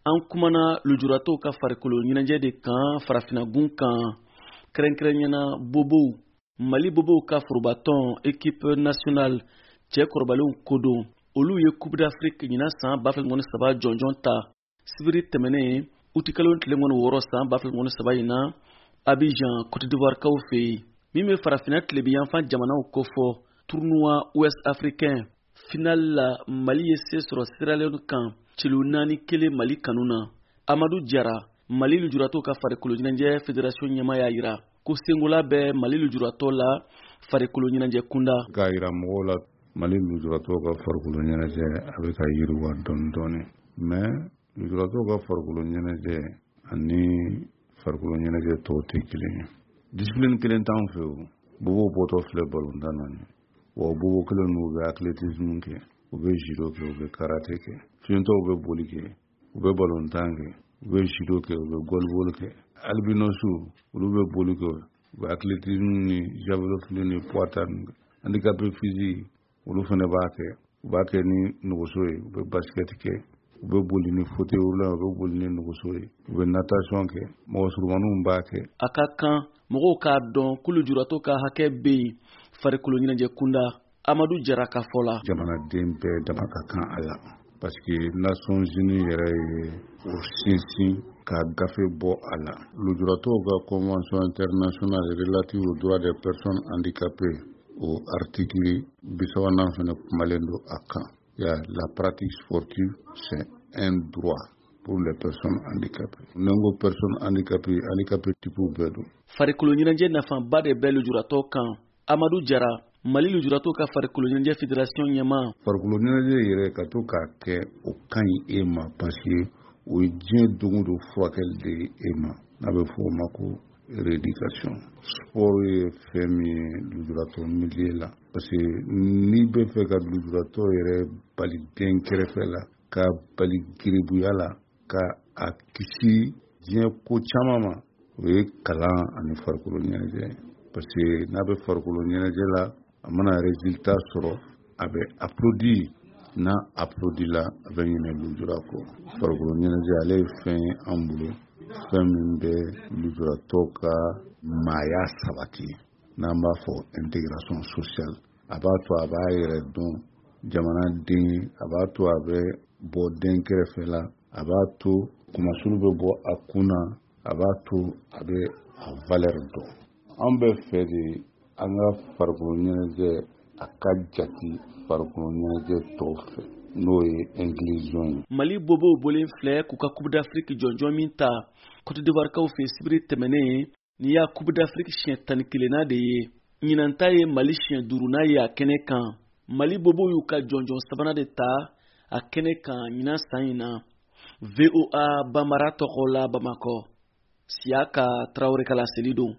an kumana lujuratɔw ka farikolo ɲɛnajɛ de kan farafinagun kan kɛrɛnkɛrɛnyana bobow Mali bobow ka forobatɔn équipe nationale cɛ kɔrɔbalenw ko don olu ye Coupe d'Afrique ɲina san 2013 jɔnjɔn ta sibiri tɛmɛnen uti kalo tile 6 san 2013 in na Abidjan Côte d'Ivoire kaw fɛ yen min bɛ farafina tilebiyanfan jamanaw kofɔ tournoi ouest africain final la Mali ye se sɔrɔ Sierra Leone kan cilu 4-1 Mali kanu na. Amadou Diarra Mali lujuratɔw ka farikolo ɲɛnajɛ fédération ɲɛmaa y'a jira ko sengola bɛ Mali lujuratɔw la farikolo ɲɛnajɛ kunda k'a jira mɔgɔw la Mali lujuratɔw ka farikolo ɲɛnajɛ a bɛ ka yiriwa dɔɔni dɔɔni mais lujuratɔw ka farikolo ɲɛnajɛ ani farikolo ɲɛnajɛ tɔw tɛ kelen ye discipline kelen t'an fɛ o bobo bɔtɔ filɛ balontan na ni wa bobo kelen n'u bɛ athlétisme kɛ u bɛ judo kɛ u bɛ karate kɛ fiyentɔw bɛ boli kɛ u bɛ balontan kɛ u bɛ judo kɛ u bɛ volleyball kɛ albinosu olu bɛ boli kɛ u bɛ athlétisme ni javelin ni poids handicapé physique olu fana b'a kɛ u b'a kɛ ni nɔgɔso ye u bɛ basket kɛ u bɛ boli ni fauteuil roulant u bɛ boli ni nɔgɔso ye u bɛ natation kɛ mɔgɔ surumaniw b'a kɛ a ka kan mɔgɔw k'a dɔn ko lujuratɔw ka hakɛ bɛ yen farikolo ɲɛnajɛ kunda Amadou Diarra ka fɔ la jamanaden bɛɛ dama ka kan a la parce que Nations Unies yɛrɛ ye o sinsin ka gafe bɔ a la lujuratɔw ka convention internationale relative aux droits des personnes handicapées o article 30 fana kumalen don a kan la pratique sportive c'est un droit pour les personnes handicapées nengo personnes handicapées type bɛɛ don farikolo ɲɛnajɛ nafaba de bɛ lujuratɔw kan Amadou Diarra Mali lujuratɔw ka farikolo ɲɛnajɛ fédération ɲɛmaa farikolo ɲɛnajɛ yɛrɛ ka to k'a kɛ o kan ɲi e ma parce que o ye diɲɛ dogo don furakɛli de ye e ma n'a bɛ fɔ o ma ko rééducation sport ye fɛn min ye lujuratɔ milieu la parce que n'i bɛ fɛ ka lujuratɔ yɛrɛ bali den kɛrɛfɛ la ka bali giribuya la ka a kisi diɲɛ ko caman ma o ye kalan ani farikolo ɲɛnajɛ parce que n'a bɛ farikolo ɲɛnajɛ la a mana résultat sɔrɔ a bɛ applaudi n'a applaudi la a bɛ ɲinɛ lujura kɔ farikolo ɲɛnajɛ ale ye fɛn ye an bolo fɛn min bɛ lujuratɔw ka maaya sabati n'an b'a fɔ intégration sociale a b'a to a b'a yɛrɛ dɔn jamanaden a b'a to a bɛ bɔ den kɛrɛfɛ la a b'a to kumasulu bɛ bɔ a kun na a b'a to a bɛ a valeur dɔn an bɛ fɛ de an ka farikolo ɲɛnajɛ a ka jati farikolo ɲɛnajɛ tɔw fɛ n'o ye inclusion ye Mali bobow bolen filɛ k'u ka Coupe d'Afrique jɔnjɔn min ta Côte d'Ivoire kaw fɛ sibiri tɛmɛnen ni y'a Coupe d'Afrique siɲɛ 11 de ye ɲinan ta ye Mali siɲɛ 5 ye a kɛnɛ kan Mali bobow y'u ka jɔnjɔn sabanan de ta a kɛnɛ kan ɲinan san in na VOA Bambara tɔgɔ la Bamakɔ Siaka Traoré ka laseli don